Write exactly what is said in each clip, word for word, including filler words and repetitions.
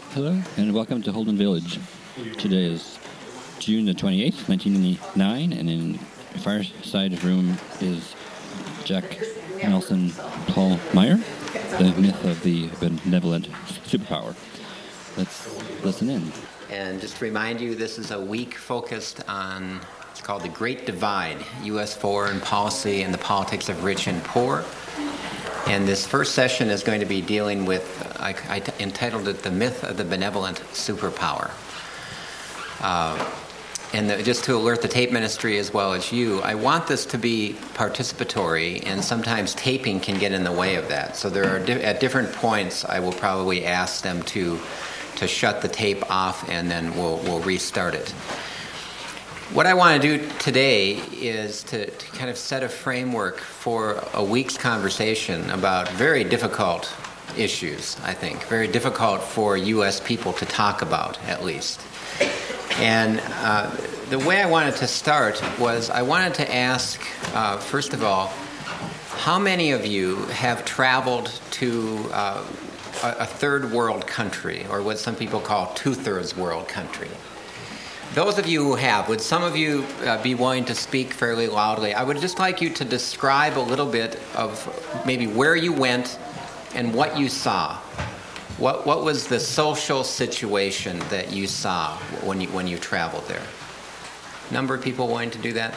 Hello, and welcome to Holden Village. Today is June the twenty-eighth, nineteen ninety-nine, and in the far side room is Jack Nelson Paul Meyer, the myth of the benevolent superpower. Let's listen in. And just to remind you, this is a week focused on, it's called The Great Divide, U S Foreign Policy and the Politics of Rich and Poor. And this first session is going to be dealing with, I, I t- entitled it, The Myth of the Benevolent Superpower. Uh, and the, just to alert the tape ministry as well as you, I want this to be participatory, and sometimes taping can get in the way of that. So there are, di- at different points, I will probably ask them to to shut the tape off, and then we'll we'll restart it. What I want to do today is to, to kind of set a framework for a week's conversation about very difficult issues, I think. Very difficult for U S people to talk about, at least. And uh, the way I wanted to start was I wanted to ask, uh, first of all, how many of you have traveled to uh, a, a third world country, or what some people call two-thirds world country? Those of you who have, would some of you uh, be willing to speak fairly loudly? I would just like you to describe a little bit of maybe where you went and what you saw. What what was the social situation that you saw when you when you traveled there? Number of people willing to do that?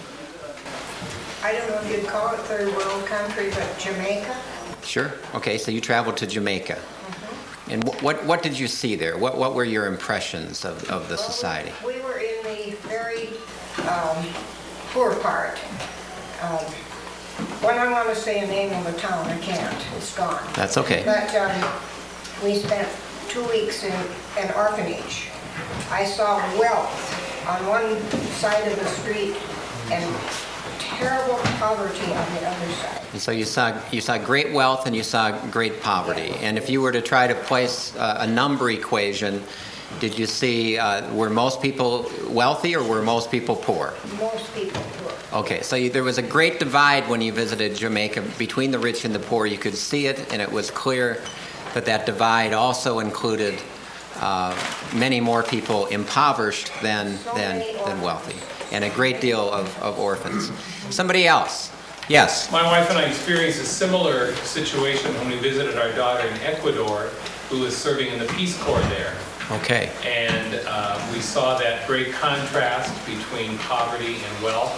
I don't know if you'd call it third world country, but Jamaica. Sure. Okay, so you traveled to Jamaica. And what, what what did you see there? What what were your impressions of, of the well, society? We, we were in the very um, poor part. Um, when I want to say a name of a town, I can't. It's gone. That's okay. But um, we spent two weeks in an orphanage. I saw wealth on one side of the street and terrible poverty on the other side. And so you saw you saw great wealth and you saw great poverty. And if you were to try to place uh, a number equation, did you see uh, were most people wealthy or were most people poor? Most people poor. Okay, so you, there was a great divide when you visited Jamaica between the rich and the poor. You could see it, and it was clear that that divide also included uh, many more people impoverished than So than many than wealthy, and a great deal of, of orphans. Somebody else? Yes. My wife and I experienced a similar situation when we visited our daughter in Ecuador, who was serving in the Peace Corps there. Okay. And uh, we saw that great contrast between poverty and wealth.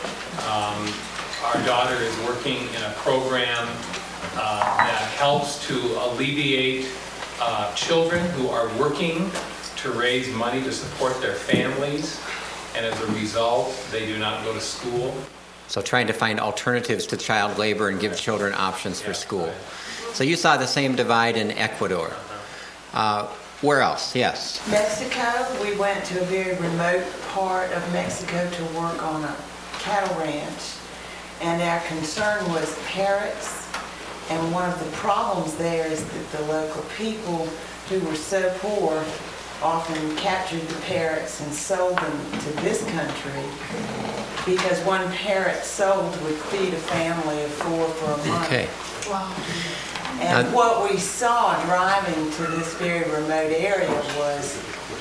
Um, our daughter is working in a program uh, that helps to alleviate uh, children who are working to raise money to support their families, and as a result, they do not go to school. So trying to find alternatives to child labor and give children options for school. So you saw the same divide in Ecuador. Uh, where else? Yes. Mexico, we went to a very remote part of Mexico to work on a cattle ranch, and our concern was parrots. And one of the problems there is that the local people who were so poor often captured the parrots and sold them to this country, because one parrot sold would feed a family of four for a month. Okay. Wow. And Now, what we saw driving to this very remote area was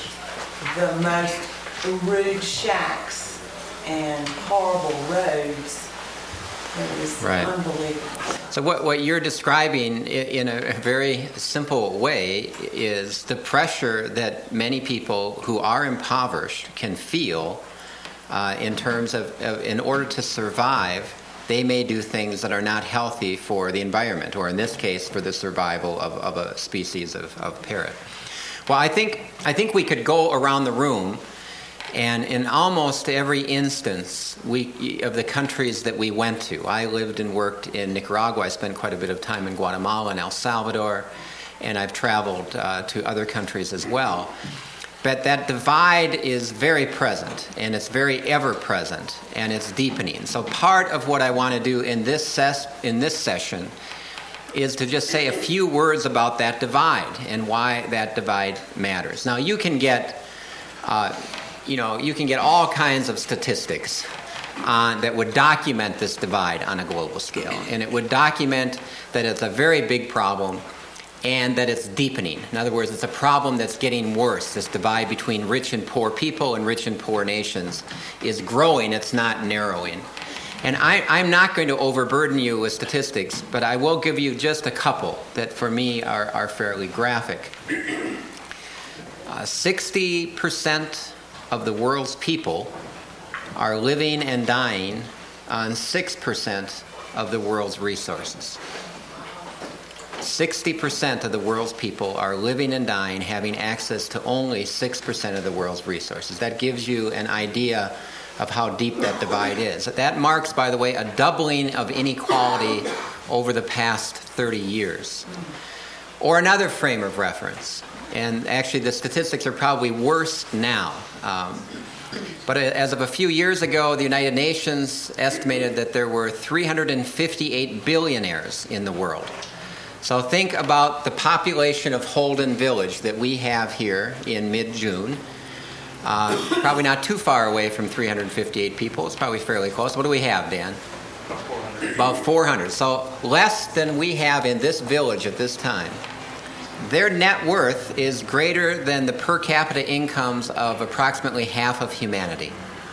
the most rude shacks and horrible roads. It was Right. unbelievable. So what, what you're describing i- in a very simple way is the pressure that many people who are impoverished can feel uh, in terms of, of, in order to survive, they may do things that are not healthy for the environment, or in this case, for the survival of, of a species of, of parrot. Well, I think I think we could go around the room, and in almost every instance we, of the countries that we went to, I lived and worked in Nicaragua. I spent quite a bit of time in Guatemala and El Salvador, and I've traveled uh, to other countries as well. But that divide is very present, and it's very ever-present, and it's deepening. So part of what I want to do in this ses- in this session is to just say a few words about that divide and why that divide matters. Now, you can get, uh, you know, you can get all kinds of statistics on, that would document this divide on a global scale, and it would document that it's a very big problem, and that it's deepening. In other words, it's a problem that's getting worse. This divide between rich and poor people and rich and poor nations is growing. It's not narrowing. And I, I'm not going to overburden you with statistics, but I will give you just a couple that for me are, are fairly graphic. Uh, sixty percent of the world's people are living and dying on six percent of the world's resources. sixty percent of the world's people are living and dying having access to only six percent of the world's resources. That gives you an idea of how deep that divide is. That marks, by the way, a doubling of inequality over the past thirty years. Or another frame of reference, and actually the statistics are probably worse now. Um, but as of a few years ago, the United Nations estimated that there were three hundred fifty-eight billionaires in the world. So think about the population of Holden Village that we have here in mid-June. Uh, probably not too far away from three hundred fifty-eight people. It's probably fairly close. What do we have, Dan? About four hundred. About four hundred. So less than we have in this village at this time. Their net worth is greater than the per capita incomes of approximately half of humanity.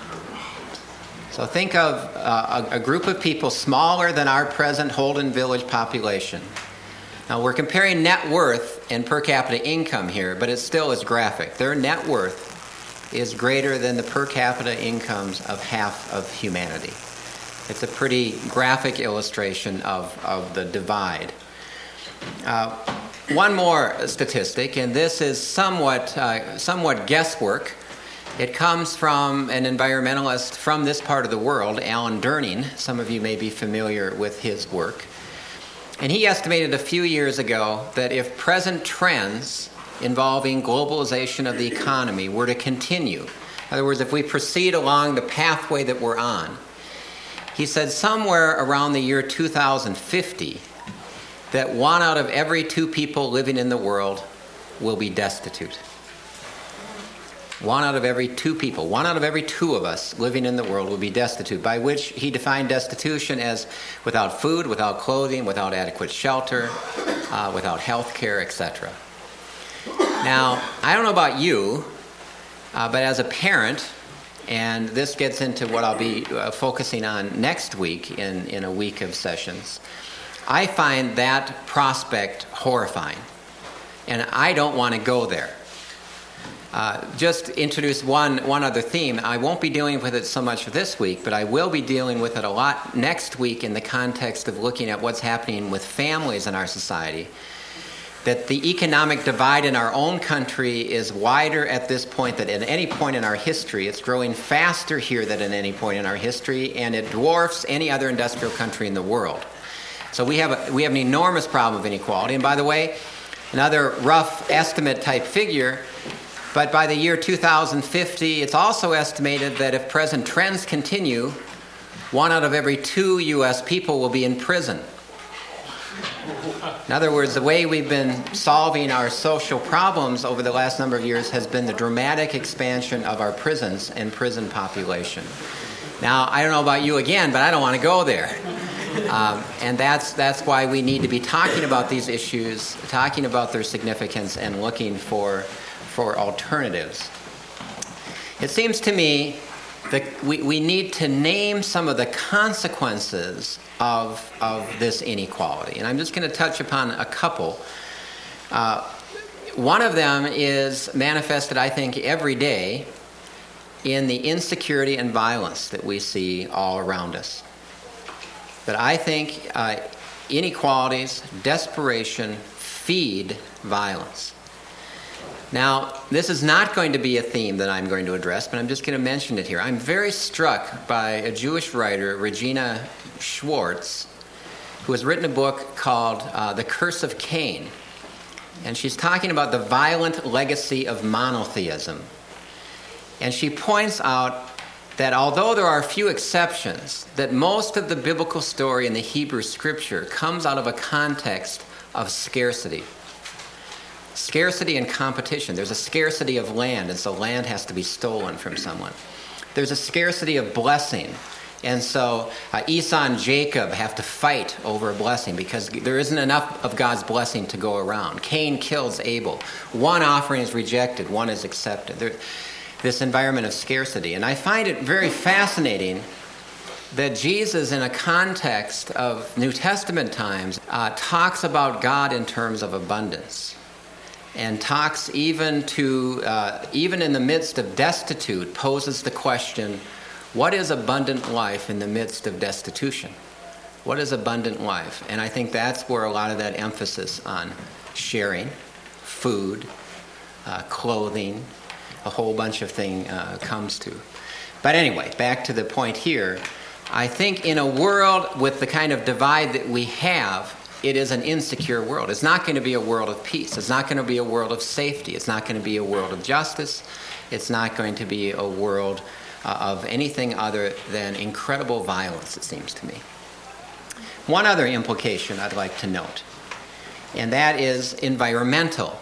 So think of uh, a, a group of people smaller than our present Holden Village population. Now we're comparing net worth and per capita income here, but it still is graphic. Their net worth is greater than the per capita incomes of half of humanity. It's a pretty graphic illustration of, of the divide. Uh, one more statistic, and this is somewhat, uh, somewhat guesswork. It comes from an environmentalist from this part of the world, Alan Durning. Some of you may be familiar with his work. And he estimated a few years ago that if present trends involving globalization of the economy were to continue, in other words, if we proceed along the pathway that we're on, he said somewhere around the year two thousand fifty, that one out of every two people living in the world will be destitute. One out of every two people, one out of every two of us living in the world will be destitute, by which he defined destitution as without food, without clothing, without adequate shelter, uh, without health care, et cetera. Now, I don't know about you, uh, but as a parent, and this gets into what I'll be uh, focusing on next week in, in a week of sessions, I find that prospect horrifying, and I don't want to go there. Uh, just introduce one, one other theme. I won't be dealing with it so much this week, but I will be dealing with it a lot next week in the context of looking at what's happening with families in our society. That the economic divide in our own country is wider at this point than at any point in our history. It's growing faster here than at any point in our history, and it dwarfs any other industrial country in the world. So we have a, we have an enormous problem of inequality. And by the way, another rough estimate type figure, but by the year two thousand fifty, it's also estimated that if present trends continue, one out of every two U S people will be in prison. In other words, the way we've been solving our social problems over the last number of years has been the dramatic expansion of our prisons and prison population. Now, I don't know about you again, but I don't want to go there. Um, and that's that's why we need to be talking about these issues, talking about their significance, and looking for for alternatives. It seems to me that we, we need to name some of the consequences of, of this inequality. And I'm just going to touch upon a couple. Uh, one of them is manifested, I think, every day in the insecurity and violence that we see all around us. But I think uh, inequalities, desperation, feed violence. Now, this is not going to be a theme that I'm going to address, but I'm just going to mention it here. I'm very struck by a Jewish writer, Regina Schwartz, who has written a book called uh, The Curse of Cain. And she's talking about the violent legacy of monotheism. And she points out that although there are a few exceptions, that most of the biblical story in the Hebrew scripture comes out of a context of scarcity. Scarcity and competition. There's a scarcity of land, and so land has to be stolen from someone. There's a scarcity of blessing, And so uh, Esau and Jacob have to fight over a blessing because there isn't enough of God's blessing to go around. Cain kills Abel. One offering is rejected, one is accepted. There, this environment of scarcity. And I find it very fascinating that Jesus, in a context of New Testament times, uh, talks about God in terms of abundance, and talks even to, uh, even in the midst of destitute, poses the question, what is abundant life in the midst of destitution? What is abundant life? And I think that's where a lot of that emphasis on sharing, food, uh, clothing, a whole bunch of things uh, comes to. But anyway, back to the point here. I think in a world with the kind of divide that we have, it is an insecure world. It's not going to be a world of peace. It's not going to be a world of safety. It's not going to be a world of justice. It's not going to be a world uh, of anything other than incredible violence, it seems to me. One other implication I'd like to note, and that is environmental.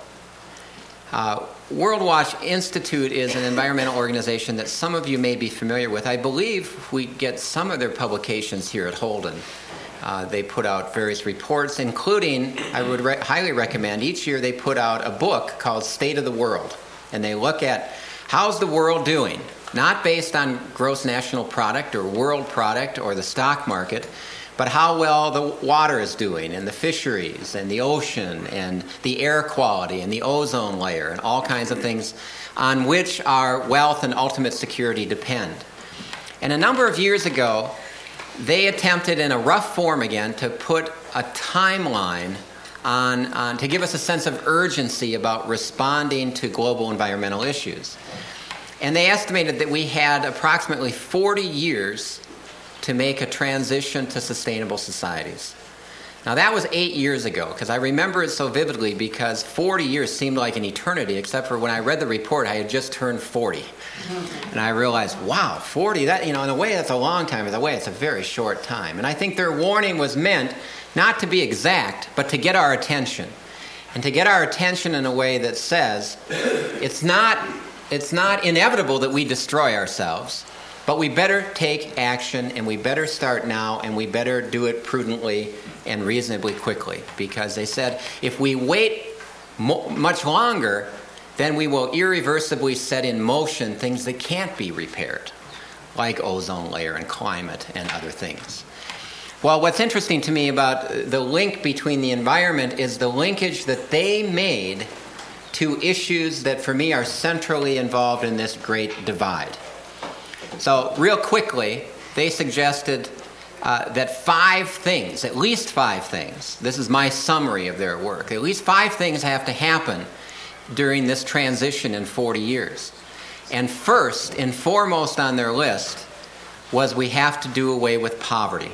Uh, World Watch Institute is an environmental organization that some of you may be familiar with. I believe we get some of their publications here at Holden. Uh, they put out various reports, including, I would re- highly recommend, each year they put out a book called State of the World. And they look at how's the world doing, not based on gross national product or world product or the stock market, but how well the water is doing, and the fisheries, and the ocean, and the air quality, and the ozone layer, and all kinds of things on which our wealth and ultimate security depend. And a number of years ago, they attempted in a rough form again to put a timeline on, on to give us a sense of urgency about responding to global environmental issues. And they estimated that we had approximately forty years to make a transition to sustainable societies. Now that was eight years ago, because I remember it so vividly because forty years seemed like an eternity, except for when I read the report, I had just turned forty. And I realized, wow, forty, that, you know, in a way that's a long time, in a way it's a very short time. And I think their warning was meant not to be exact, but to get our attention. And to get our attention in a way that says, it's not, it's not inevitable that we destroy ourselves, but we better take action, and we better start now, and we better do it prudently and reasonably quickly. Because they said, if we wait mo- much longer, then we will irreversibly set in motion things that can't be repaired, like ozone layer and climate and other things. Well, what's interesting to me about the link between the environment is the linkage that they made to issues that for me are centrally involved in this great divide. So real quickly, they suggested uh, that five things, at least five things, this is my summary of their work, at least five things have to happen during this transition in forty years. And first and foremost on their list was we have to do away with poverty.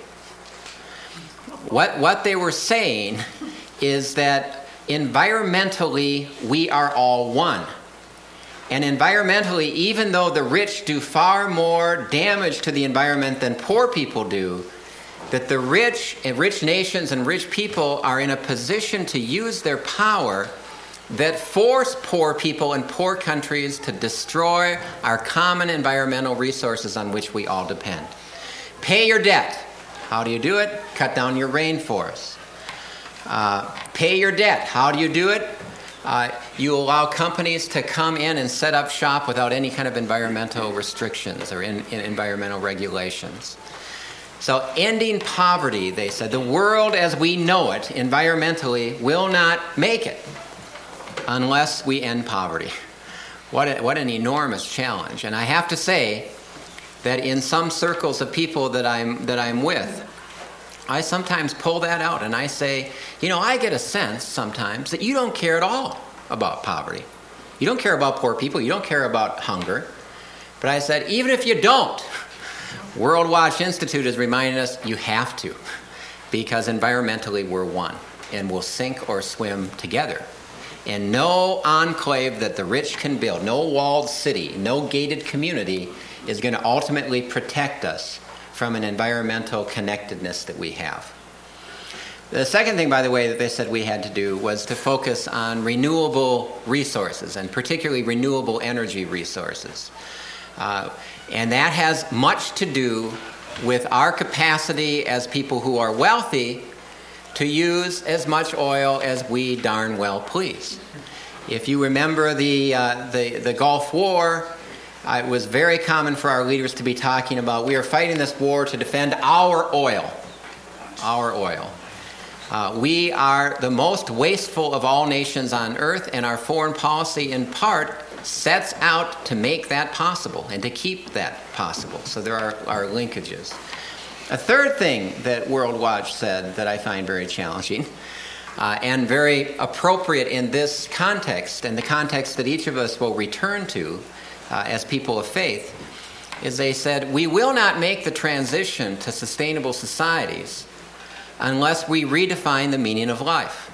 What, what they were saying is that environmentally we are all one. And environmentally, even though the rich do far more damage to the environment than poor people do, that the rich and rich nations and rich people are in a position to use their power that force poor people in poor countries to destroy our common environmental resources on which we all depend. Pay your debt. How do you do it? Cut down your rainforests. Uh, pay your debt. How do you do it? Uh, you allow companies to come in and set up shop without any kind of environmental restrictions or in, in environmental regulations. So ending poverty, they said, the world as we know it environmentally will not make it unless we end poverty. What, a, what an enormous challenge. And I have to say that in some circles of people that I'm, that I'm with, I sometimes pull that out and I say, you know, I get a sense sometimes that you don't care at all about poverty. You don't care about poor people. You don't care about hunger. But I said, even if you don't, World Watch Institute is reminding us you have to, because environmentally we're one and we'll sink or swim together. And no enclave that the rich can build, no walled city, no gated community is going to ultimately protect us from an environmental connectedness that we have. The second thing, by the way, that they said we had to do was to focus on renewable resources, and particularly renewable energy resources. Uh, and that has much to do with our capacity as people who are wealthy to use as much oil as we darn well please. If you remember the, uh, the, the Gulf War, uh, it was very common for our leaders to be talking about, we are fighting this war to defend our oil. Our oil. Uh, we are the most wasteful of all nations on earth, and our foreign policy in part sets out to make that possible and to keep that possible. So there are, are linkages. A third thing that World Watch said that I find very challenging uh, and very appropriate in this context, and the context that each of us will return to uh, as people of faith, is they said, we will not make the transition to sustainable societies unless we redefine the meaning of life,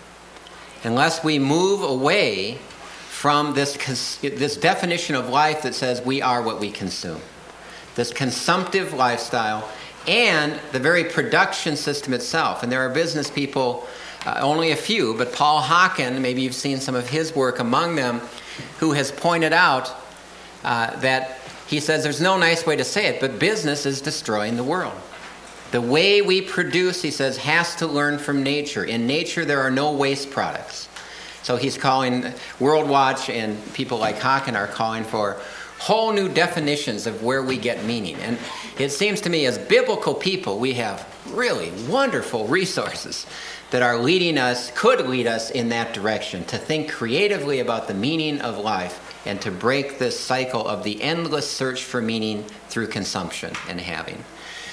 unless we move away from this, this definition of life that says we are what we consume, this consumptive lifestyle, and the very production system itself. And there are business people, uh, only a few, but Paul Hawken, maybe you've seen some of his work among them, who has pointed out uh, that he says there's no nice way to say it, but business is destroying the world. The way we produce, he says, has to learn from nature. In nature, there are no waste products. So he's calling, World Watch and people like Hawken are calling for whole new definitions of where we get meaning. And it seems to me, as biblical people, we have really wonderful resources that are leading us, could lead us in that direction, to think creatively about the meaning of life and to break this cycle of the endless search for meaning through consumption and having.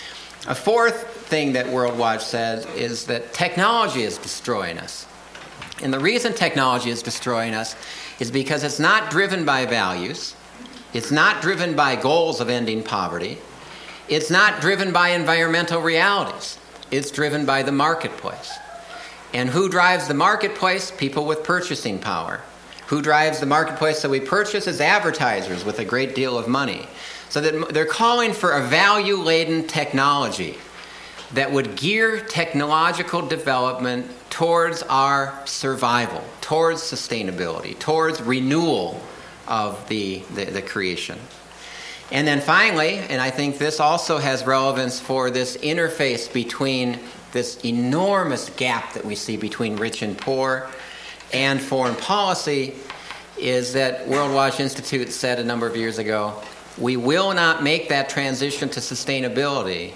A fourth thing that World Watch says is that technology is destroying us. And the reason technology is destroying us is because it's not driven by values. It's not driven by goals of ending poverty. It's not driven by environmental realities. It's driven by the marketplace. And who drives the marketplace? People with purchasing power. Who drives the marketplace that we purchase is advertisers with a great deal of money. So that they're calling for a value-laden technology that would gear technological development towards our survival, towards sustainability, towards renewal of the, the, the creation. And then finally, and I think this also has relevance for this interface between this enormous gap that we see between rich and poor and foreign policy, is that World Watch Institute said a number of years ago, we will not make that transition to sustainability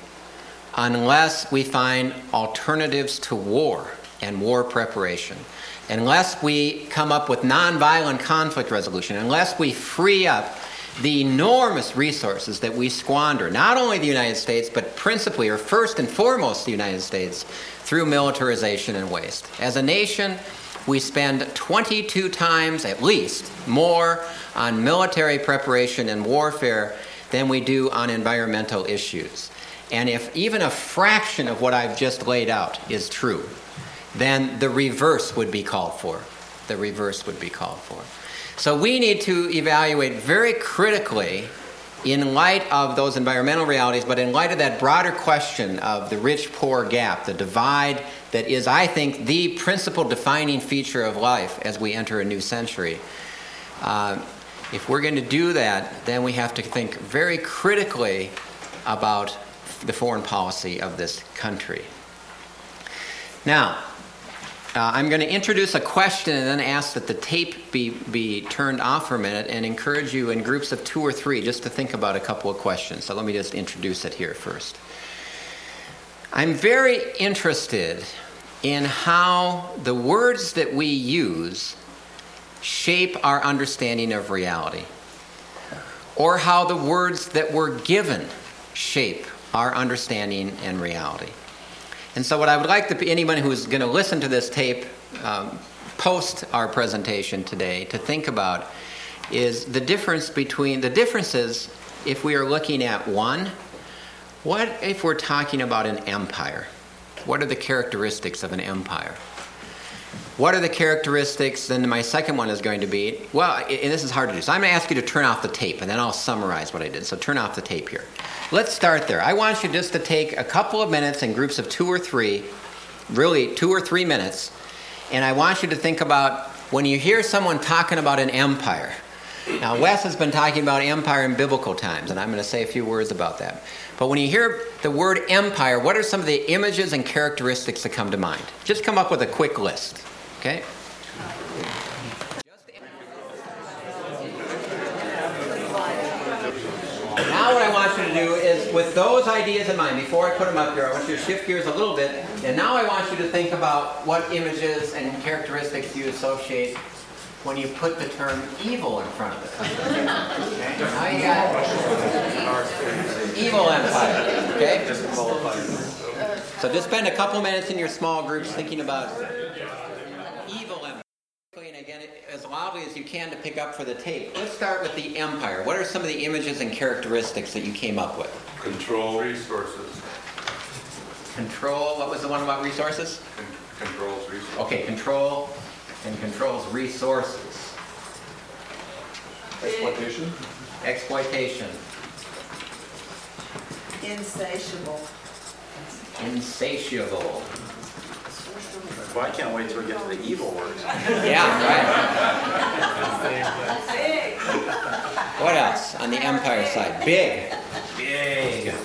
unless we find alternatives to war and war preparation, unless we come up with nonviolent conflict resolution, unless we free up the enormous resources that we squander, not only the United States, but principally or first and foremost the United States, through militarization and waste. As a nation, we spend twenty-two times at least more on military preparation and warfare than we do on environmental issues. And if even a fraction of what I've just laid out is true, then the reverse would be called for. The reverse would be called for. So we need to evaluate very critically, in light of those environmental realities, but in light of that broader question of the rich-poor gap, the divide that is, I think, the principal defining feature of life as we enter a new century. Uh, if we're going to do that, then we have to think very critically about the foreign policy of this country. Now, uh, I'm going to introduce a question and then ask that the tape be, be turned off for a minute and encourage you in groups of two or three just to think about a couple of questions. So let me just introduce it here first. I'm very interested in how the words that we use shape our understanding of reality, or how the words that we're given shape our understanding and reality. And so what I would like to, anyone who's going to listen to this tape um, post our presentation today to think about is the difference between, the differences if we are looking at one, what if we're talking about an empire? What are the characteristics of an empire? What are the characteristics, then my second one is going to be, well, and this is hard to do, so I'm going to ask you to turn off the tape, and then I'll summarize what I did. So turn off the tape here. Let's start there. I want you just to take a couple of minutes in groups of two or three, really two or three minutes, and I want you to think about when you hear someone talking about an empire, Now, Wes has been talking about empire in biblical times, and I'm going to say a few words about that. But when you hear the word empire, what are some of the images and characteristics that come to mind? Just come up with a quick list, okay? Now what I want you to do is, with those ideas in mind, before I put them up here, I want you to shift gears a little bit, and now I want you to think about what images and characteristics you associate when you put the term evil in front of it. Okay? Now you got evil empire, okay? So just spend a couple minutes in your small groups thinking about evil empire. And again, as loudly as you can to pick up for the tape. Let's start with the empire. What are some of the images and characteristics that you came up with? Control resources. Control, what was the one about resources? Con- controls resources. Okay, control and controls resources. Exploitation. Exploitation. Insatiable. Insatiable. Well, I can't wait till we get to the evil words. Yeah, right. Big. What else on the empire side? Big. Big.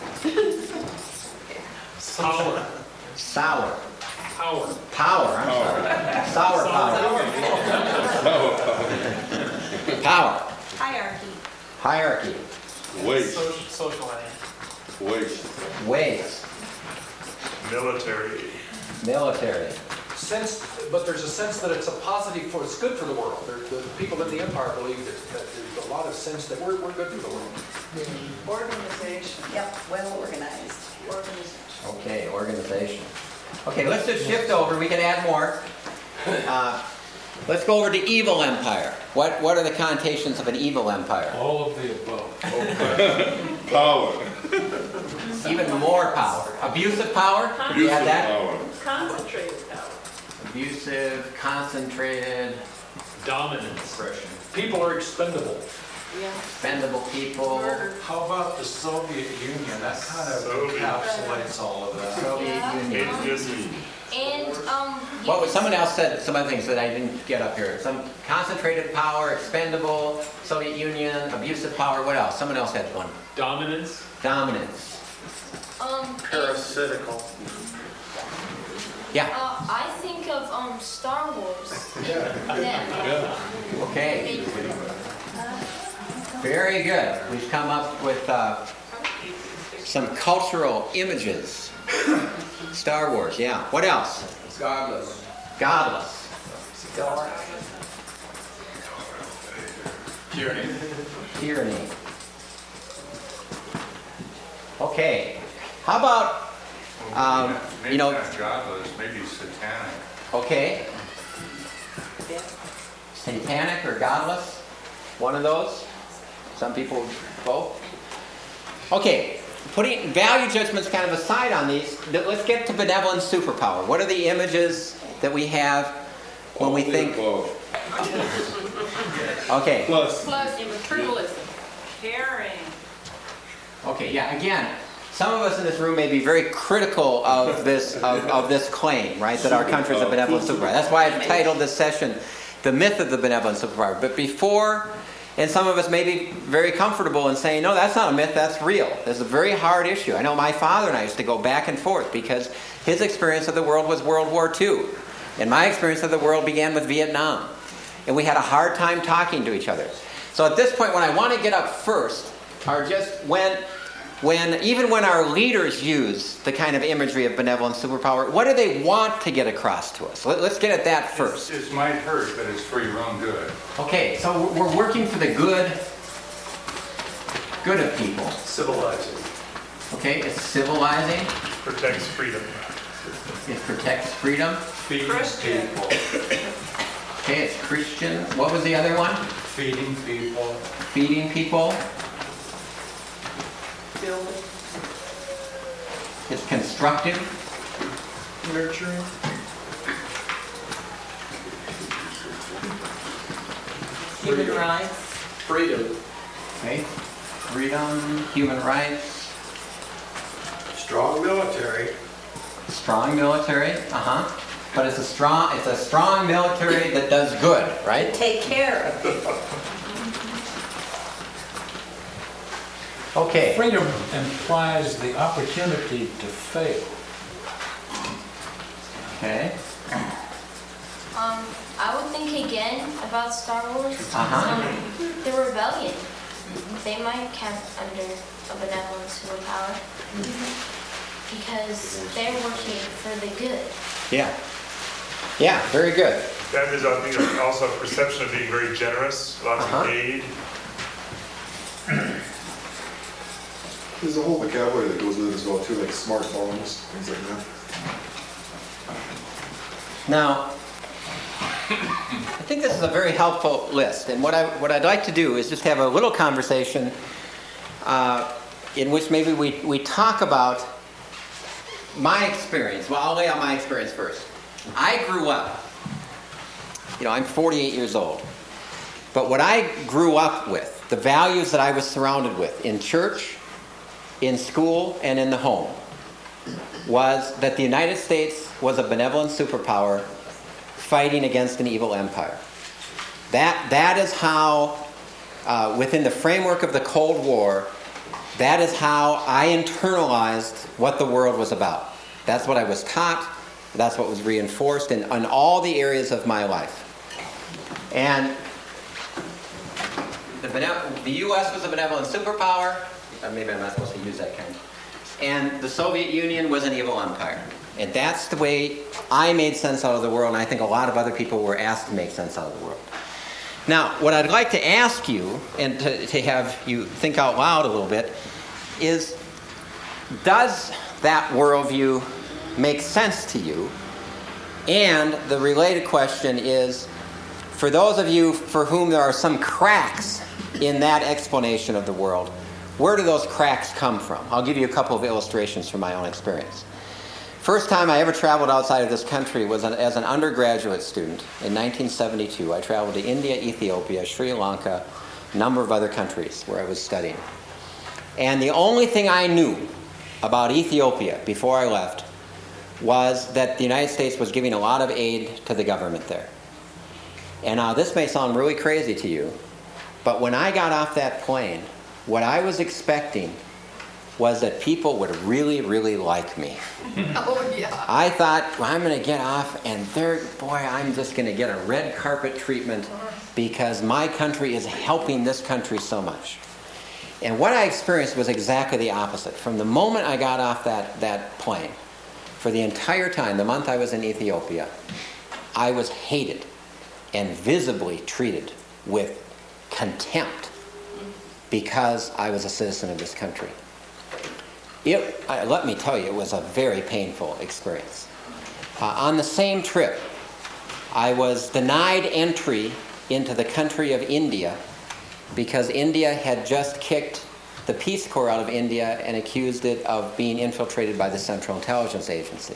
Power. Sour. Power. Power, I'm sorry. Sour power. Power. Hierarchy. Hierarchy. Waste. Social Waste. Ways. Military. Military. Sense, but there's a sense that it's a positive for, it's good for the world. There, the people in the empire believe that, that there's a lot of sense that we're, we're good for the world. Organization. Yep, well organized. Organization. Okay, organization. Okay, let's just shift over. We can add more. Uh, let's go over to evil empire. What what are the connotations of an evil empire? All of the above. Power. Even more power. Abusive power? You Abusive have that? power. Concentrated power. Abusive, concentrated, Dominance. People are expendable. Yeah. expendable people. How about the Soviet Union? That kind of Soviet. encapsulates all of that. Soviet Union. And, um... What was, someone else said some other things that I didn't get up here. Some concentrated power, expendable, Soviet Union, abusive power. What else? Someone else had one. Dominance. Dominance. Um, Parasitical. Yeah. uh, I think of, um, Star Wars. Yeah. Okay. Very good. We've come up with uh, some cultural images. Star Wars, yeah. What else? Godless. Godless. Dark. Tyranny. Tyranny. Okay. How about, um, Maybe you know, not godless, maybe satanic. okay, Yeah. satanic or godless? One of those? Some people both? Okay, putting value judgments kind of aside on these, th- let's get to benevolent superpower. What are the images that we have when All we the think... above. Okay, Plus. Plus truism. Caring. okay, yeah, again, some of us in this room may be very critical of this of, of this claim, right, that our country is a benevolent superpower. That's why I've titled this session, The Myth of the Benevolent Superpower. But before... And some of us may be very comfortable in saying, no, that's not a myth, that's real. It's a very hard issue. I know my father and I used to go back and forth because his experience of the world was World War Two. And my experience of the world began with Vietnam. And we had a hard time talking to each other. So at this point, what I want to get up first are just when, when even when our leaders use the kind of imagery of benevolent superpower, what do they want to get across to us? Let, let's get at that first. It might hurt, but it's for your own good. Okay, so we're working for the good, good of people. Civilizing. Okay, it's civilizing. Protects freedom. It protects freedom. Feeding Christian. people. Okay, it's Christian. What was the other one? Feeding people. Feeding people. Building. It's constructive. Nurturing. Human rights. Freedom. Okay, freedom, human rights, Strong military. strong military. Uh huh. But it's a strong, it's a strong military that does good, right? Take care of people. Okay. Freedom implies the opportunity to fail. Okay. Um, I would think again about Star Wars. Uh-huh. Um, the rebellion. They might count under a benevolent superpower because they're working for the good. Yeah. Yeah, very good. That is, I think, also a perception of being very generous, lots Uh-huh. of aid. There's a whole vocabulary that goes with it as well too, like smart bombs, things like that. Now, I think this is a very helpful list, and what I what I'd like to do is just have a little conversation uh, in which maybe we we talk about my experience. Well, I'll lay out my experience first. I grew up. You know, I'm forty-eight years old, but what I grew up with, the values that I was surrounded with in church, in school, and in the home, was that the United States was a benevolent superpower fighting against an evil empire. That, that is how, uh, within the framework of the Cold War, that is how I internalized what the world was about. That's what I was taught. That's what was reinforced in, in all the areas of my life. And the, bene- the U S was a benevolent superpower. Or maybe I'm not supposed to use that kind. And the Soviet Union was an evil empire. And that's the way I made sense out of the world, and I think a lot of other people were asked to make sense out of the world. Now, what I'd like to ask you, and to, to have you think out loud a little bit, is does that worldview make sense to you? And the related question is, for those of you for whom there are some cracks in that explanation of the world, where do those cracks come from? I'll give you a couple of illustrations from my own experience. First time I ever traveled outside of this country was an, as an undergraduate student in nineteen seventy-two. I traveled to India, Ethiopia, Sri Lanka, a number of other countries where I was studying. And the only thing I knew about Ethiopia before I left was that the United States was giving a lot of aid to the government there. And now this may sound really crazy to you, but when I got off that plane, what I was expecting was that people would really, really like me. Oh, yeah. I thought, well, I'm going to get off, and they're, boy, I'm just going to get a red carpet treatment because my country is helping this country so much. And what I experienced was exactly the opposite. From the moment I got off that, that plane, for the entire time, the month I was in Ethiopia, I was hated and visibly treated with contempt because I was a citizen of this country. It, uh, let me tell you, it was a very painful experience. Uh, on the same trip, I was denied entry into the country of India because India had just kicked the Peace Corps out of India and accused it of being infiltrated by the Central Intelligence Agency.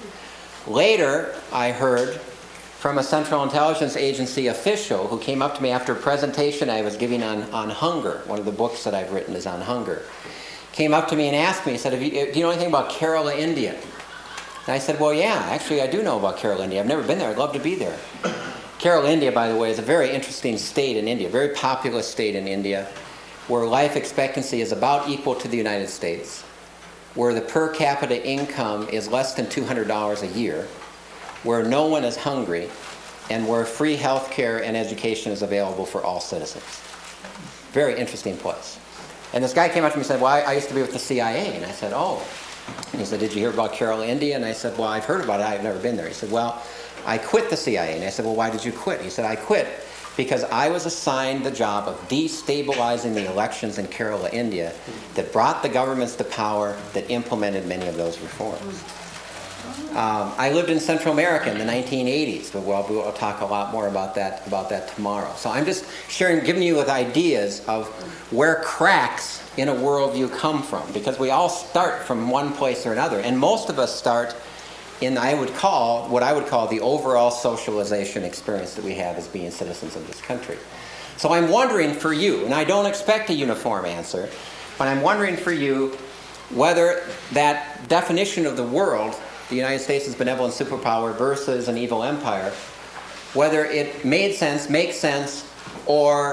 Later, I heard from a Central Intelligence Agency official who came up to me after a presentation I was giving on, on hunger. One of the books that I've written is on hunger. Came up to me and asked me, he said, Have you, do you know anything about Kerala, India? And I said, well, yeah, actually I do know about Kerala, India. I've never been there. I'd love to be there. Kerala, India, by the way, is a very interesting state in India, a very populous state in India, where life expectancy is about equal to the United States, where the per capita income is less than two hundred dollars a year, where no one is hungry, and where free health care and education is available for all citizens. Very interesting place. And this guy came up to me and said, well, I, I used to be with the C I A. And I said, oh. And he said, did you hear about Kerala, India? And I said, well, I've heard about it. I've never been there. He said, well, I quit the C I A. And I said, well, why did you quit? He said, I quit because I was assigned the job of destabilizing the elections in Kerala, India, that brought the governments to power that implemented many of those reforms. Um, I lived in Central America in the nineteen eighties, but we'll, we'll talk a lot more about that about that tomorrow. So I'm just sharing, giving you with ideas of where cracks in a worldview come from, because we all start from one place or another, and most of us start in I would call what I would call the overall socialization experience that we have as being citizens of this country. So I'm wondering for you, and I don't expect a uniform answer, but I'm wondering for you whether that definition of the world, the United States as benevolent superpower versus an evil empire, whether it made sense, makes sense, or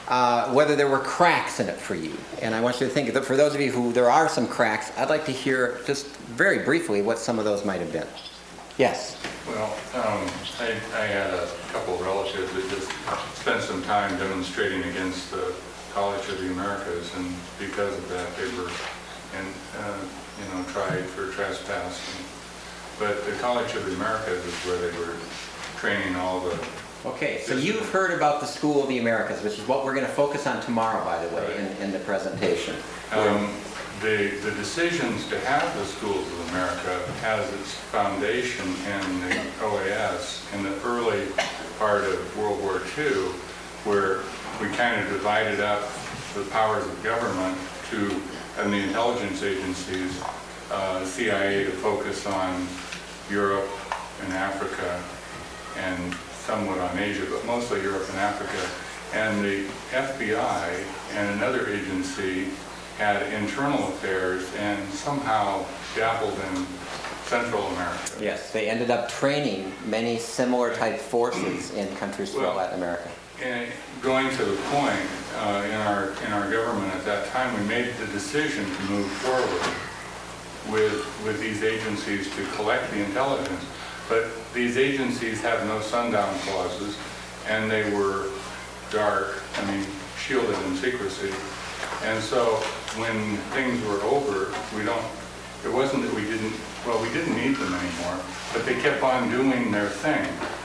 uh, whether there were cracks in it for you. And I want you to think that for those of you who there are some cracks, I'd like to hear just very briefly what some of those might have been. Yes? Well, um, I, I had a couple of relatives that just spent some time demonstrating against the College of the Americas, and because of that, they were, and uh, you know, tried for trespass. But the College of the Americas is where they were training all the. Okay, so you've heard about the School of the Americas, which is what we're going to focus on tomorrow, by the way, in, in the presentation. Um, the, the decisions to have the Schools of America has its foundation in the O A S in the early part of World War Two, where we kind of divided up the powers of government to, and the intelligence agencies, uh, C I A to focus on Europe and Africa, and somewhat on Asia, but mostly Europe and Africa. And the F B I and another agency had internal affairs and somehow dabbled in Central America. Yes, they ended up training many similar type forces in countries throughout Well, Latin America. And going to the point, uh, in our in our government at that time, we made the decision to move forward with with these agencies to collect the intelligence. But these agencies have no sundown clauses, and they were dark, I mean, shielded in secrecy. And so when things were over, we don't, it wasn't that we didn't, well, we didn't need them anymore, but they kept on doing their thing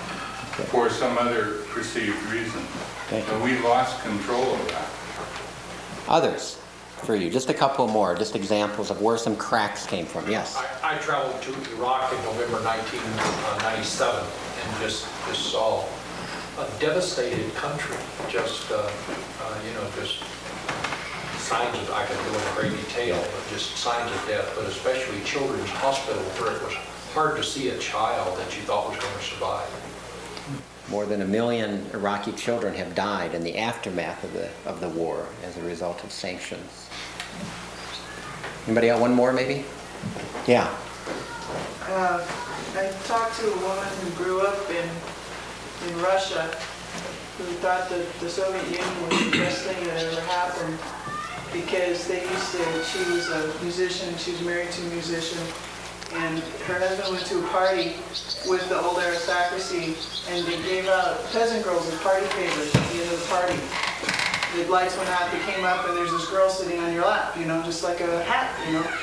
for some other perceived reason. And we lost control of that. Others for you, just a couple more, just examples of where some cracks came from. Yes? I, I traveled to Iraq in November nineteen ninety-seven and just, just saw a devastated country, just, uh, uh, you know, just signs of, I could go into great detail, but just signs of death, but especially Children's Hospital, where it was hard to see a child that you thought was going to survive. More than a million Iraqi children have died in the aftermath of the of the war as a result of sanctions. Anybody got one more, maybe? Yeah. Uh, I talked to a woman who grew up in in Russia, who thought that the Soviet Union was the best thing that ever happened, because they used to, she was a musician, she was married to a musician, and her husband went to a party with the old aristocracy, and they gave out peasant girls as party favors at the end of the party. The lights went out, they came up, and there's this girl sitting on your lap, you know, just like a hat, you know.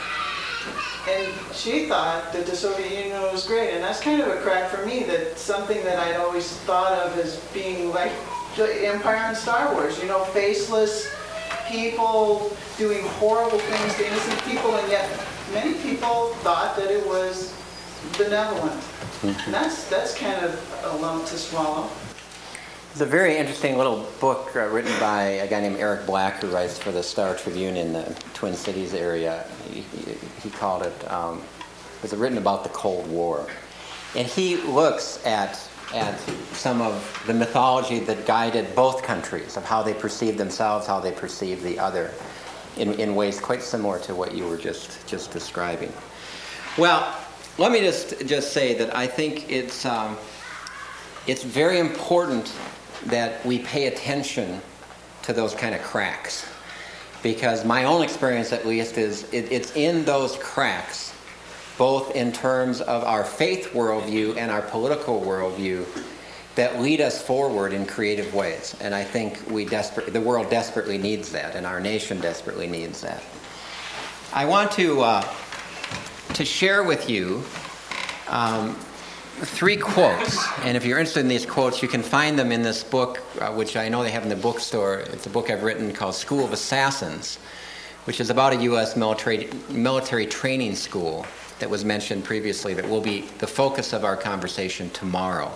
And she thought that the Soviet Union was great, and that's kind of a crack for me, that something that I'd always thought of as being like the Empire and Star Wars, you know, faceless people doing horrible things to innocent people, and yet many people thought that it was benevolent. And that's, that's kind of a lump to swallow. It's a very interesting little book uh, written by a guy named Eric Black, who writes for the Star Tribune in the Twin Cities area. He, he, he called it, um, it was written about the Cold War. And he looks at, at some of the mythology that guided both countries, of how they perceived themselves, how they perceived the other, in, in ways quite similar to what you were just, just describing. Well, let me just, just say that I think it's, um, it's very important that we pay attention to those kind of cracks, because my own experience at least is it, it's in those cracks, both in terms of our faith worldview and our political worldview, that lead us forward in creative ways. And I think we desperate, the world desperately needs that, and our nation desperately needs that. I want to uh, to share with you um, three quotes, and if you're interested in these quotes, you can find them in this book, uh, which I know they have in the bookstore. It's a book I've written called School of Assassins, which is about a U S military military training school that was mentioned previously, that will be the focus of our conversation tomorrow.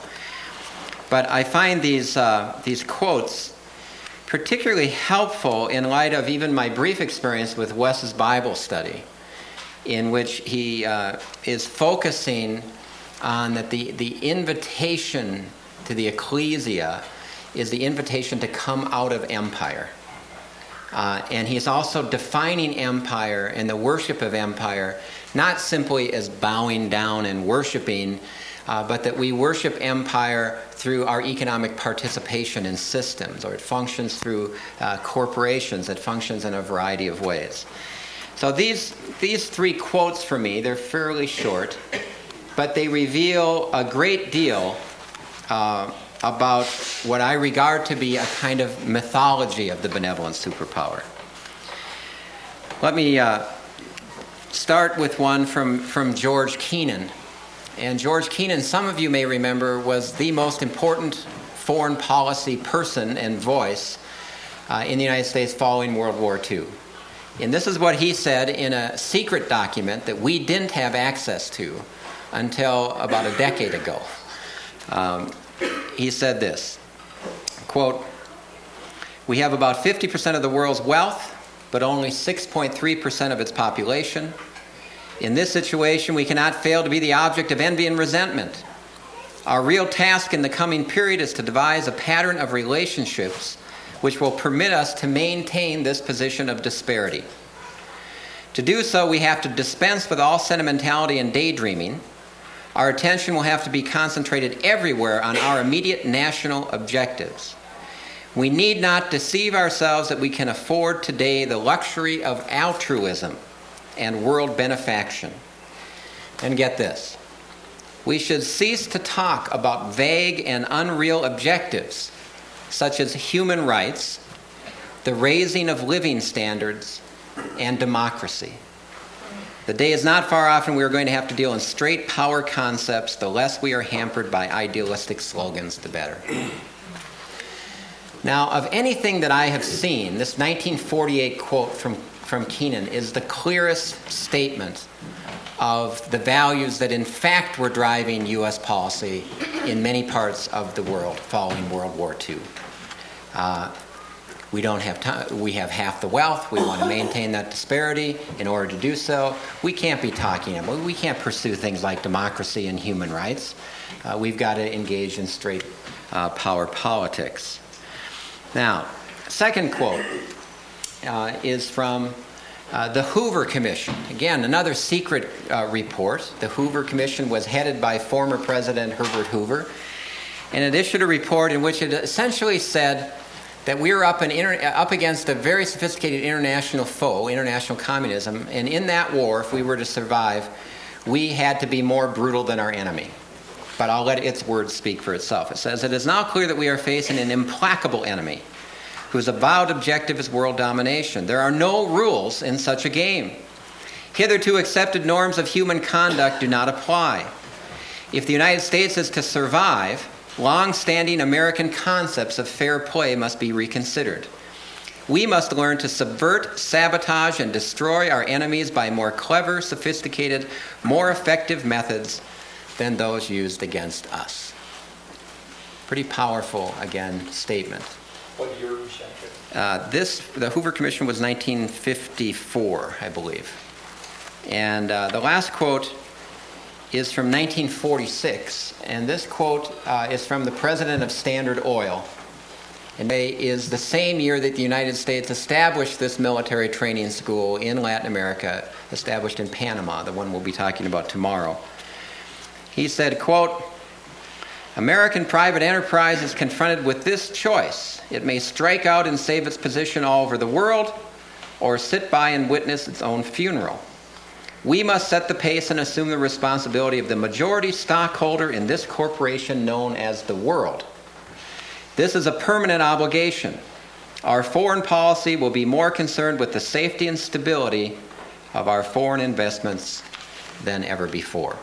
But I find these uh, these quotes particularly helpful in light of even my brief experience with Wes's Bible study, in which he uh, is focusing on that the, the invitation to the ecclesia is the invitation to come out of empire. Uh, and he's also defining empire and the worship of empire not simply as bowing down and worshiping uh, but that we worship empire through our economic participation in systems, or it functions through uh, corporations, it functions in a variety of ways. So these, these three quotes for me, they're fairly short, but they reveal a great deal uh, about what I regard to be a kind of mythology of the benevolent superpower. Let me uh, start with one from, from George Kennan. And George Kennan, some of you may remember, was the most important foreign policy person and voice uh, in the United States following World War Two. And this is what he said in a secret document that we didn't have access to until about a decade ago. Um, he said this, quote, "We have about fifty percent of the world's wealth, but only six point three percent of its population. In this situation, we cannot fail to be the object of envy and resentment. Our real task in the coming period is to devise a pattern of relationships which will permit us to maintain this position of disparity. To do so, we have to dispense with all sentimentality and daydreaming. Our attention will have to be concentrated everywhere on our immediate national objectives. We need not deceive ourselves that we can afford today the luxury of altruism and world benefaction. And get this, we should cease to talk about vague and unreal objectives such as human rights, the raising of living standards, and democracy. The day is not far off when we are going to have to deal in straight power concepts. The less we are hampered by idealistic slogans, the better." Now, of anything that I have seen, this nineteen forty-eight quote from, from Kennan is the clearest statement of the values that in fact were driving U S policy in many parts of the world following World War Two. Uh, we don't have time, we have half the wealth, we want to maintain that disparity. In order to do so, we can't be talking about, we can't pursue things like democracy and human rights. Uh, we've got to engage in straight uh, power politics. Now, second quote uh, is from uh, the Hoover Commission. Again, another secret uh, report. The Hoover Commission was headed by former President Herbert Hoover, and it issued a report in which it essentially said that we were up, an inter- up against a very sophisticated international foe, international communism, and in that war, if we were to survive, we had to be more brutal than our enemy. But I'll let its words speak for itself. It says, "It is now clear that we are facing an implacable enemy whose avowed objective is world domination. There are no rules in such a game. Hitherto accepted norms of human conduct do not apply. If the United States is to survive, long-standing American concepts of fair play must be reconsidered. We must learn to subvert, sabotage, and destroy our enemies by more clever, sophisticated, more effective methods than those used against us." Pretty powerful, again, statement. What year was that? Uh, this, the Hoover Commission was nineteen fifty-four, I believe. And uh, the last quote is from nineteen forty-six, and this quote uh, is from the president of Standard Oil. And it is the same year that the United States established this military training school in Latin America, established in Panama, the one we'll be talking about tomorrow. He said, quote, "American private enterprise is confronted with this choice. It may strike out and save its position all over the world, or sit by and witness its own funeral. We must set the pace and assume the responsibility of the majority stockholder in this corporation known as the world. This is a permanent obligation. Our foreign policy will be more concerned with the safety and stability of our foreign investments than ever before."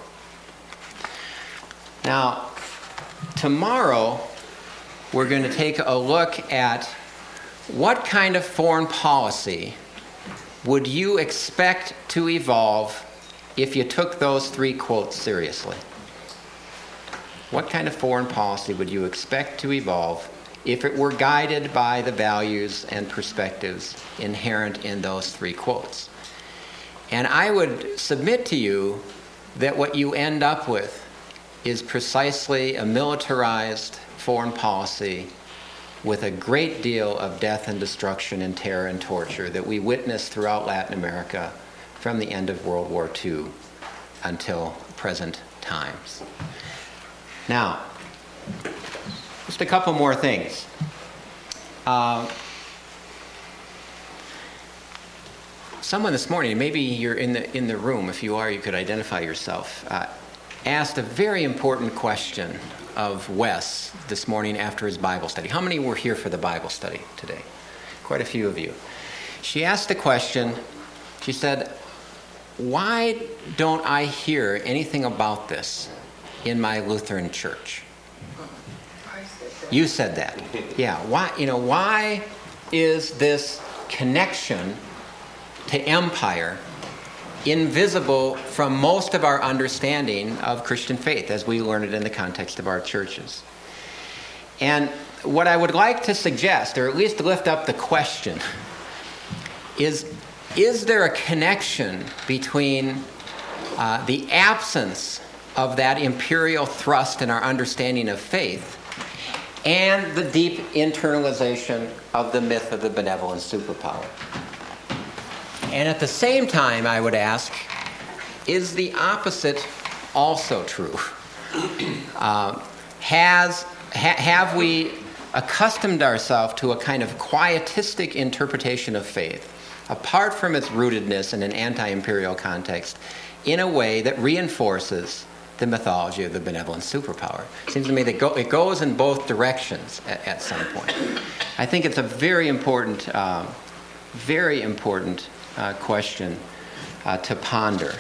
Now, tomorrow we're going to take a look at what kind of foreign policy would you expect to evolve if you took those three quotes seriously? What kind of foreign policy would you expect to evolve if it were guided by the values and perspectives inherent in those three quotes? And I would submit to you that what you end up with is precisely a militarized foreign policy with a great deal of death and destruction and terror and torture that we witnessed throughout Latin America from the end of World War Two until present times. Now, just a couple more things. Uh, someone this morning, maybe you're in the in the room. If you are, you could identify yourself. Uh, asked a very important question of Wes this morning after his Bible study. How many were here for the Bible study today? Quite a few of you. She asked the question. She said, "Why don't I hear anything about this in my Lutheran church?" You said that. Yeah. Why, you know, why is this connection to empire invisible from most of our understanding of Christian faith as we learn it in the context of our churches? And what I would like to suggest, or at least lift up the question, is, is there a connection between uh, the absence of that imperial thrust in our understanding of faith and the deep internalization of the myth of the benevolent superpower? And at the same time, I would ask, is the opposite also true? Uh, has ha- have we accustomed ourselves to a kind of quietistic interpretation of faith, apart from its rootedness in an anti-imperial context, in a way that reinforces the mythology of the benevolent superpower? It seems to me that go, it goes in both directions at, at some point. I think it's a very important, um, very important uh, question uh, to ponder.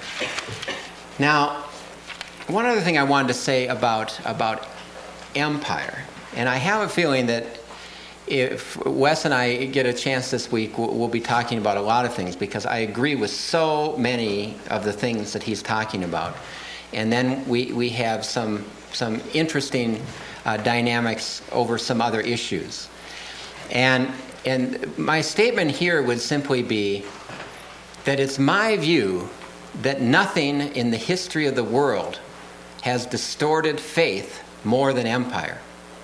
Now, one other thing I wanted to say about, about empire, and I have a feeling that if Wes and I get a chance this week, we'll, we'll be talking about a lot of things, because I agree with so many of the things that he's talking about. And then we, we have some some interesting uh, dynamics over some other issues. And and my statement here would simply be that it's my view that nothing in the history of the world has distorted faith more than empire.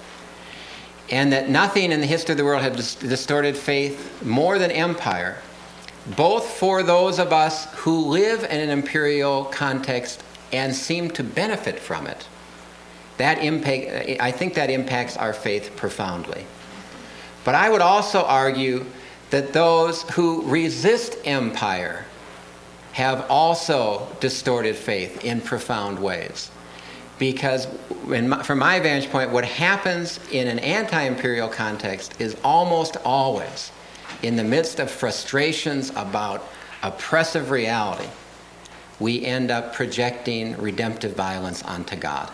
And that nothing in the history of the world has dis- distorted faith more than empire, both for those of us who live in an imperial context and seem to benefit from it. That impact, I think that impacts our faith profoundly. But I would also argue that those who resist empire have also distorted faith in profound ways. Because in my, from my vantage point, what happens in an anti-imperial context is almost always in the midst of frustrations about oppressive reality, we end up projecting redemptive violence onto God.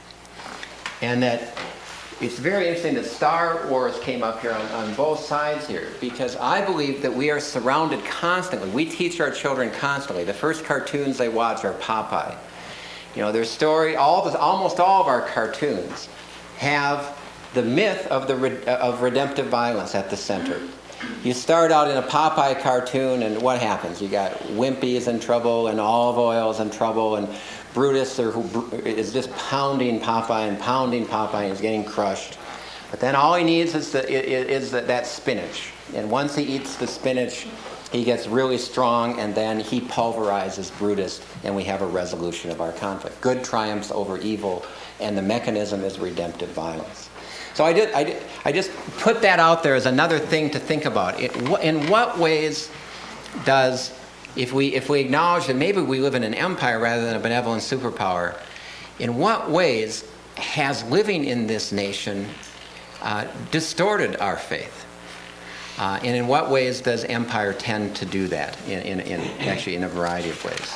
And that it's very interesting that Star Wars came up here on, on both sides here, because I believe that we are surrounded constantly. We teach our children constantly. The first cartoons they watch are Popeye. You know, their story, all the, almost all of our cartoons have the myth of the of redemptive violence at the center. You start out in a Popeye cartoon, and what happens? You got Wimpy is in trouble, and Olive Oyl is in trouble, and Brutus or who is just pounding Popeye and pounding Popeye and is getting crushed. But then all he needs is, the, is the, that spinach. And once he eats the spinach, he gets really strong, and then he pulverizes Brutus, and we have a resolution of our conflict. Good triumphs over evil, and the mechanism is redemptive violence. So I did. I, did, I just put that out there as another thing to think about. It, in what ways does, if we if we acknowledge that maybe we live in an empire rather than a benevolent superpower, in what ways has living in this nation uh, distorted our faith? Uh, and in what ways does empire tend to do that? In, in, in actually in a variety of ways.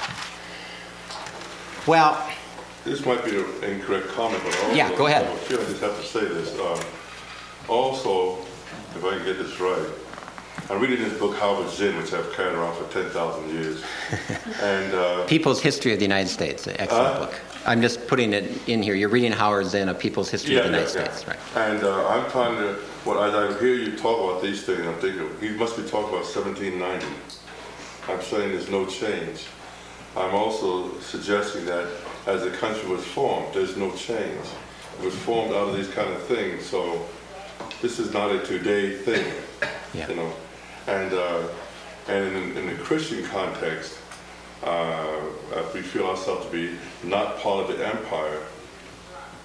Well. This might be an incorrect comment, but also, yeah, go ahead. I feel I just have to say this. Um, also, if I can get this right, I'm reading this book, Howard Zinn, which I've carried around for ten thousand years. and uh, People's History of the United States, an excellent uh, book. I'm just putting it in here. You're reading Howard Zinn, A People's History yeah, of the United yeah, States, yeah. right? And uh, I'm trying to, well, as I hear you talk about these things, I'm thinking, he must be talking about seventeen ninety. I'm saying there's no change. I'm also suggesting that as the country was formed, there's no change. It was formed out of these kind of things, so this is not a today thing, yeah. you know. And uh, and in, in the Christian context, uh, we feel ourselves to be not part of the empire.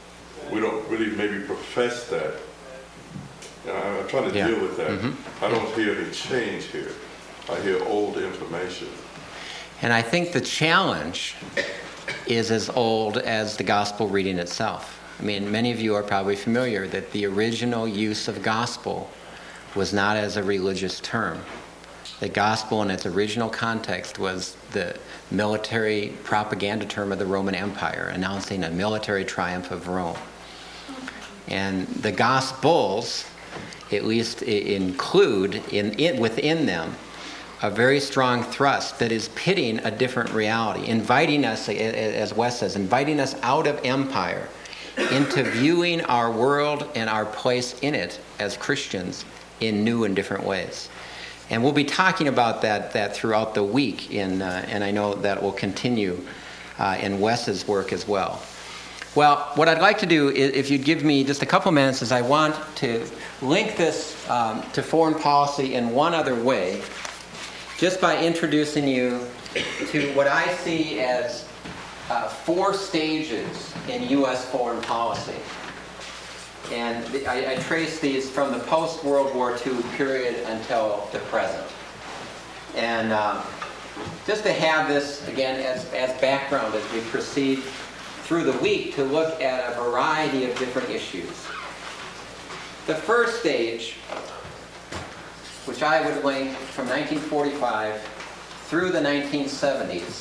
we don't really maybe profess that. You know, I'm I'm trying to Yeah. deal with that. Mhm. I don't hear any change here. I hear old information. And I think the challenge is as old as the gospel reading itself. I mean, many of you are probably familiar that the original use of gospel was not as a religious term. The gospel in its original context was the military propaganda term of the Roman Empire, announcing a military triumph of Rome. And the gospels, at least, i- include in, in within them a very strong thrust that is pitting a different reality, inviting us, a- a- as Wes says, inviting us out of empire into viewing our world and our place in it as Christians in new and different ways. And we'll be talking about that, that throughout the week, in, uh, and I know that will continue uh, in Wes's work as well. Well, what I'd like to do, is, if you'd give me just a couple minutes, is I want to link this um, to foreign policy in one other way, just by introducing you to what I see as uh, four stages in U S foreign policy. And the, I, I trace these from the post-World War Two period until the present. And um, just to have this, again, as, as background as we proceed through the week to look at a variety of different issues. The first stage, which I would link from nineteen forty-five through the nineteen seventies,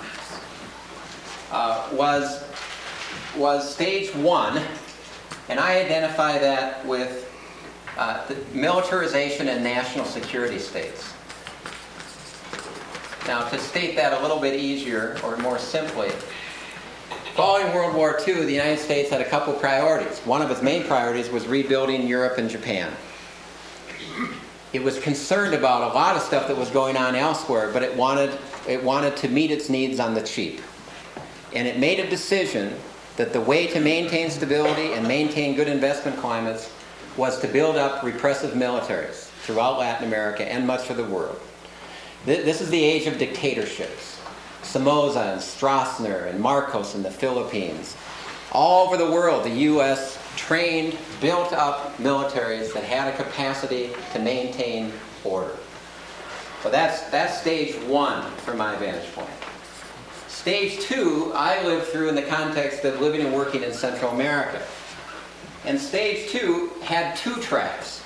uh, was, was stage one. And I identify that with uh, the militarization and national security states. Now, to state that a little bit easier or more simply, following World War Two, the United States had a couple priorities. One of its main priorities was rebuilding Europe and Japan. It was concerned about a lot of stuff that was going on elsewhere, but it wanted, it wanted to meet its needs on the cheap. And it made a decision that the way to maintain stability and maintain good investment climates was to build up repressive militaries throughout Latin America and much of the world. This is the age of dictatorships. Somoza and Stroessner and Marcos in the Philippines. All over the world, the U S trained, built up militaries that had a capacity to maintain order. So that's, that's stage one from my vantage point. Stage two, I lived through in the context of living and working in Central America. And stage two had two tracks.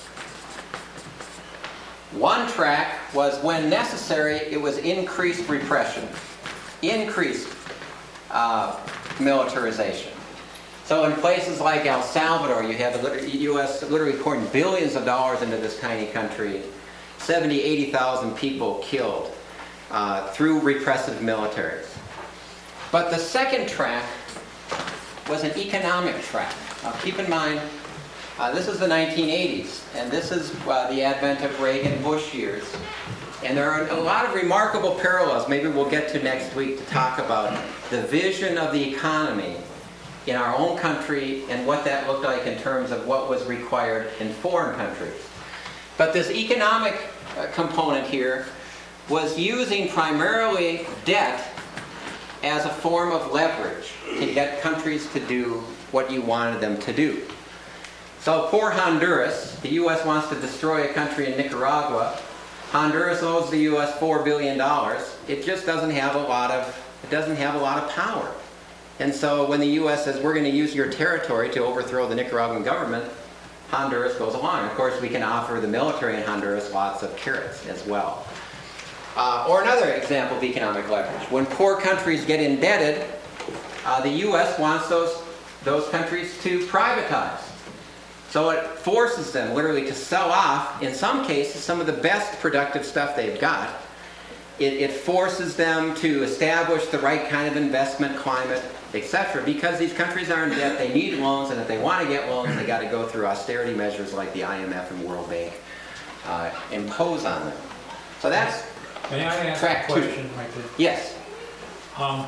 One track was, when necessary, it was increased repression, increased uh, militarization. So in places like El Salvador, you have the U S literally pouring billions of dollars into this tiny country, seventy, eighty thousand people killed Uh, through repressive militaries. But the second track was an economic track. Now keep in mind, uh, this is the nineteen eighties, and this is uh, the advent of Reagan-Bush years. And there are a lot of remarkable parallels, maybe we'll get to next week, to talk about the vision of the economy in our own country and what that looked like in terms of what was required in foreign countries. But this economic uh, component here was using primarily debt as a form of leverage to get countries to do what you wanted them to do. So poor Honduras, the U S wants to destroy a country in Nicaragua. Honduras owes the U S four billion dollars. It just doesn't have a lot of, it doesn't have a lot of power. And so when the U S says, we're going to use your territory to overthrow the Nicaraguan government, Honduras goes along. Of course, we can offer the military in Honduras lots of carrots as well. Uh, or another example of economic leverage. When poor countries get indebted, uh, the U S wants those, those countries to privatize. So it forces them literally to sell off, in some cases, some of the best productive stuff they've got. It, it forces them to establish the right kind of investment climate, et cetera. Because these countries are in debt, they need loans, and if they want to get loans, they got to go through austerity measures like the I M F and World Bank uh, impose on them. So that's May I ask track a two. question right there? Yes. Um,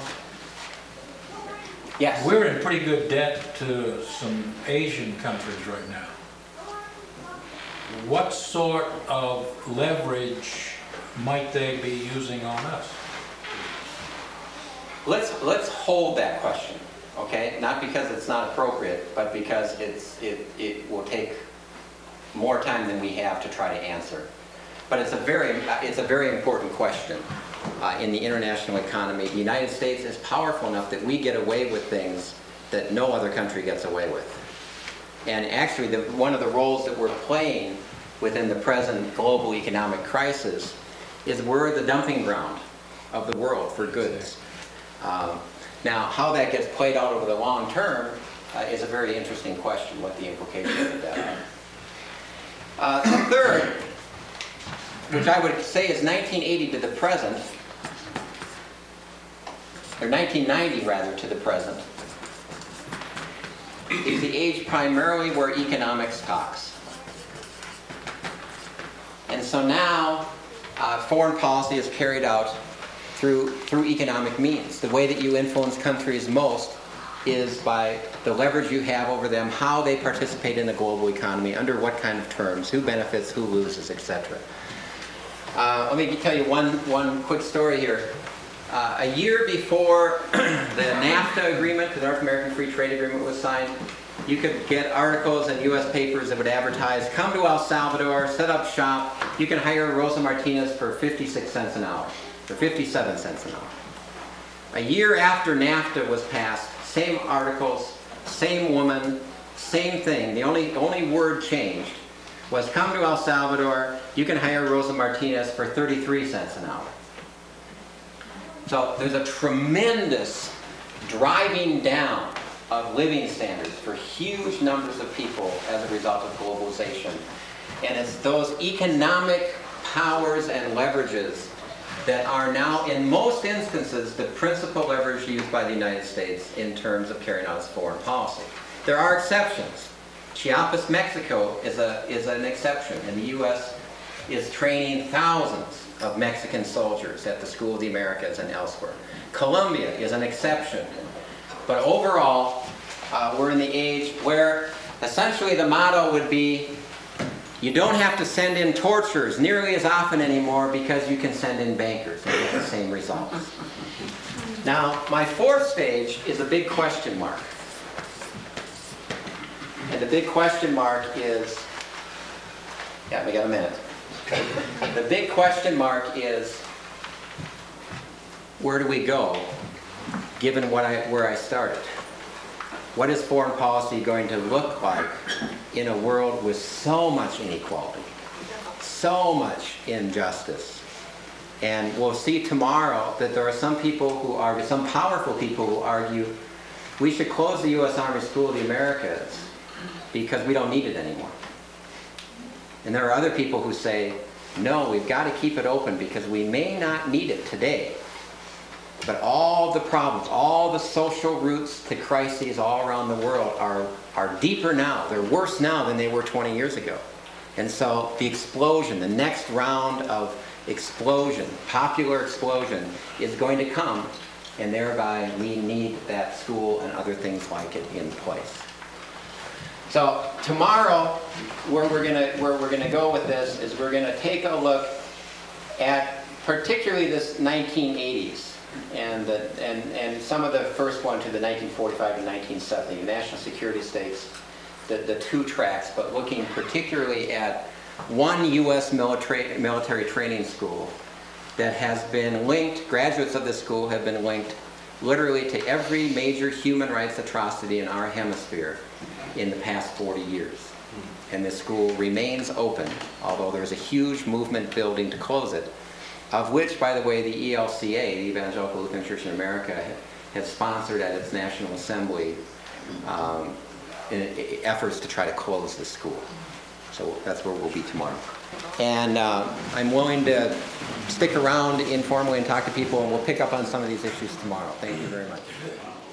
Yes. We're in pretty good debt to some Asian countries right now. What sort of leverage might they be using on us? Let's let's hold that question. okay? Not because it's not appropriate, but because it's, it, it will take more time than we have to try to answer. But it's a very, it's a very important question uh, in the international economy. The United States is powerful enough that we get away with things that no other country gets away with. And actually, the, one of the roles that we're playing within the present global economic crisis is we're the dumping ground of the world for goods. Um, now, how that gets played out over the long term uh, is a very interesting question, what the implications of that are. Uh, the third, which I would say is nineteen eighty to the present, or nineteen ninety rather to the present, is the age primarily where economics talks. And so now, uh, foreign policy is carried out through, through economic means. The way that you influence countries most is by the leverage you have over them, how they participate in the global economy, under what kind of terms, who benefits, who loses, et cetera. Uh, let me tell you one, one quick story here. Uh, a year before the NAFTA agreement, the North American Free Trade Agreement, was signed, you could get articles in U S papers that would advertise, come to El Salvador, set up shop, you can hire Rosa Martinez for fifty-six cents an hour, or fifty-seven cents an hour. A year after NAFTA was passed, same articles, same woman, same thing. The only, only word changed was come to El Salvador, you can hire Rosa Martinez for thirty-three cents an hour. So there's a tremendous driving down of living standards for huge numbers of people as a result of globalization. And it's those economic powers and leverages that are now, in most instances, the principal leverage used by the United States in terms of carrying out its foreign policy. There are exceptions. Chiapas, Mexico is, a, is an exception, and the U S is training thousands of Mexican soldiers at the School of the Americas and elsewhere. Colombia is an exception. But overall, uh, we're in the age where essentially the motto would be, you don't have to send in torturers nearly as often anymore because you can send in bankers and get the same results. Now, my fourth stage is a big question mark. And the big question mark is, yeah, we got a minute. The big question mark is, where do we go, given what I, where I started? What is foreign policy going to look like in a world with so much inequality, so much injustice? And we'll see tomorrow that there are some people who argue, some powerful people who argue, we should close the U S Army School of the Americas because we don't need it anymore. And there are other people who say, no, we've got to keep it open because we may not need it today. But all the problems, all the social roots to crises all around the world are, are deeper now. They're worse now than they were twenty years ago. And so the explosion, the next round of explosion, popular explosion, is going to come. And thereby we need that school and other things like it in place. So tomorrow, where we're gonna where we're gonna go with this is we're gonna take a look at particularly this nineteen eighties and the, and and some of the first one to the nineteen forty-five to nineteen seventy, the national security states, the the two tracks, but looking particularly at one U S military military training school that has been linked. Graduates of this school have been linked literally to every major human rights atrocity in our hemisphere in the past forty years. And this school remains open, although there's a huge movement building to close it, of which, by the way, the E L C A, the Evangelical Lutheran Church in America, has sponsored at its National Assembly um, in, in efforts to try to close the school. So that's where we'll be tomorrow. And uh, I'm willing to stick around informally and talk to people, and we'll pick up on some of these issues tomorrow. Thank you very much.